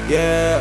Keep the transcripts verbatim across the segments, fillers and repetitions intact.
Yeah.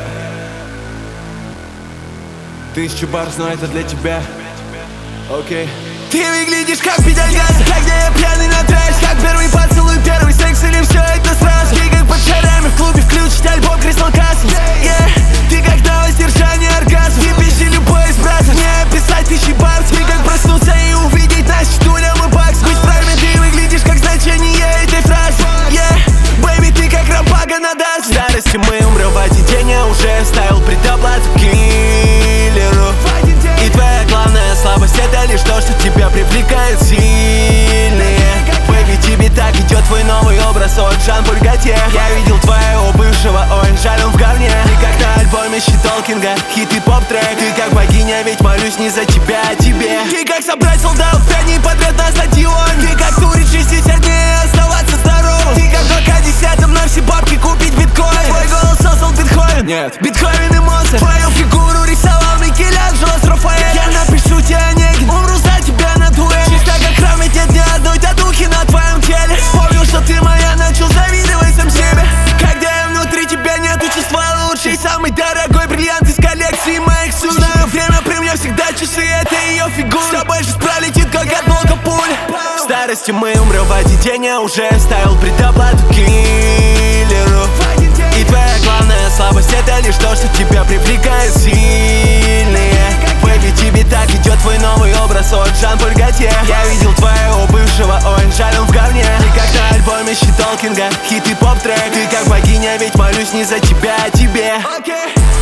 Тысяча бар, но это для тебя. Окей okay. Ты выглядишь как педаль газа, когда я пьяный на трассе. Как первый поцелуй, первый секс или все это сразу. Ты как под шарами в клубе, включить альбом Crystal Castles. Yeah. Ты как на воздержании оргазм. Ты пищи любой из братьев, не описать тысячи бар. Ты как проснуться и увидеть нас стульям и бакс. Быть в прайме, ты выглядишь как значение этой фразы. Yeah. Бэйби, ты как рампага на даст. В старости мы умрем, в один день я уже ставил предоплату киллеру. И твоя главная слабость — это лишь то, что тебя привлекает сильные. Бэйби, тебе так идет твой новый образ от Жан-Поль Готье. Я видел твоего бывшего, ой, жаль, он в говне. Ты как на альбоме Щитолкинга, хит и поп-трек. Ты как богиня, ведь молюсь не за тебя, а тебе. Ты как собрать солдат пять дней подряд на стадион. Ты как турить шестьдесят дней и оставаться здоровым. Ты как в ка десятом на все бабки купить биткоин. Твой голос создал Бетховен. Нет. Бетховен и Моцарт. Твою фигуру рисовал Микеланджело с Рафаэлем. Я напишу тебе Онегин, умру за тебя на дуэль. Чисто как храм, ведь нет ни одной татухи на твоем теле. Вспомнил, что ты моя, начал завидовать сам себе. Когда я внутри тебя нету чувства, лучший, самый дорогой бриллиант из коллекции моих суши. Знаю, время при мне всегда часы, это ее фигура. Все больше пролетит, как от волка пуля. В старости мы умрем, в один день я уже ставил предоплату киллеру. И твоя главная слабость — это лишь то, что тебя привлекает сильные. Бэйби, тебе так идет твой новый образ от Жан-Поль Готье. Я видел твоего бывшего, ой, жаль, он в говне. Ты как на альбоме Щитолкинга, хит и поп-трек. Ты как богиня, ведь молюсь не за тебя, а тебе. Okay.